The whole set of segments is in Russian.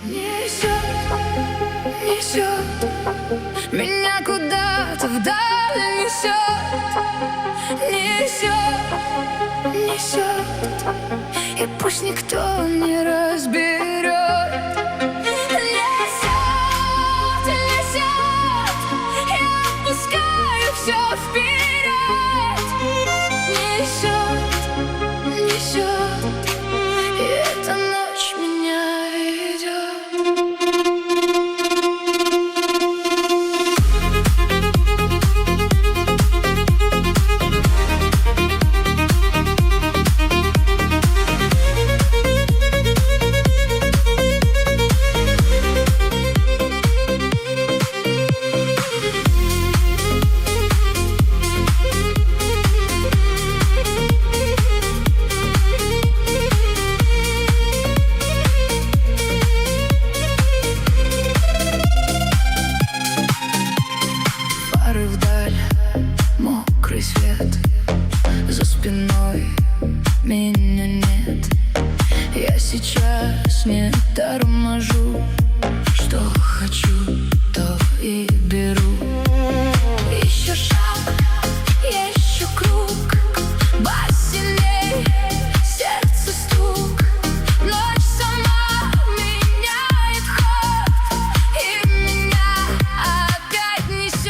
Несет, несет меня куда-то вдаль, несет, несет, несет, и пусть никто не разберет. Несет, несет, я отпускаю все вперед. Несет, несет, и эта ночь меня ведет. Мокрый свет за спиной, меня нет. Я сейчас не торможу, что хочу, то и беру. Еще шаг, еще круг, бас сильней, сердце стук. Ночь сама меняет ход, и меня опять несет.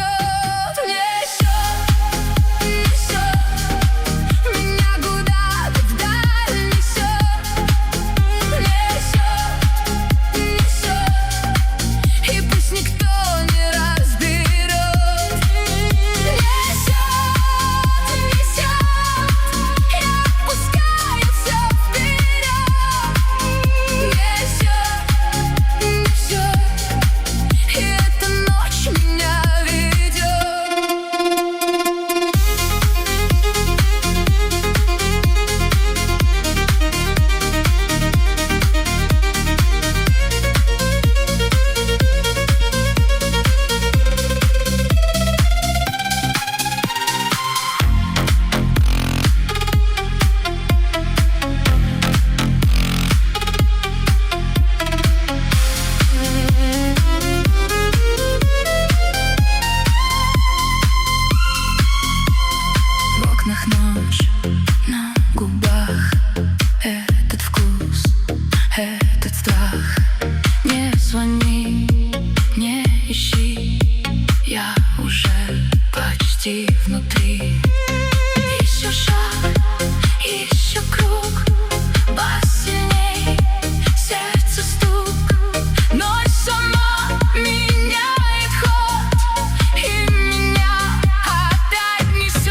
Ночь на губах, этот вкус, этот страх. Не звони, не ищи, я уже почти внутри. Еще шаг, еще круг, бас сильней, сердце стук. Ночь сама меняет ход, и меня опять несет.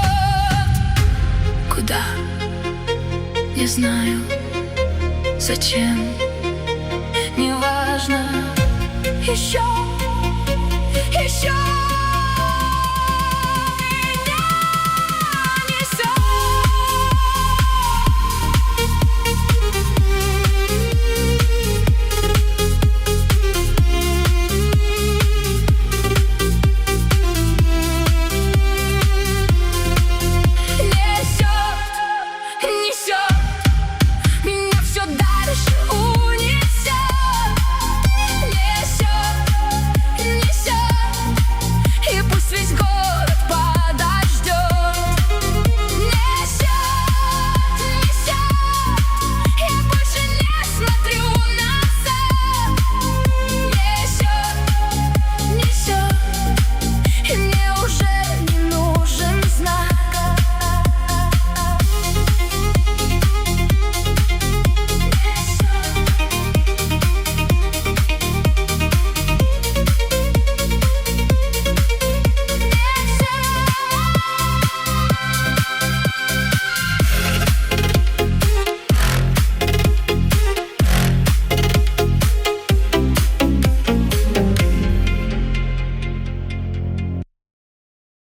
Куда? Не знаю, зачем, неважно. Еще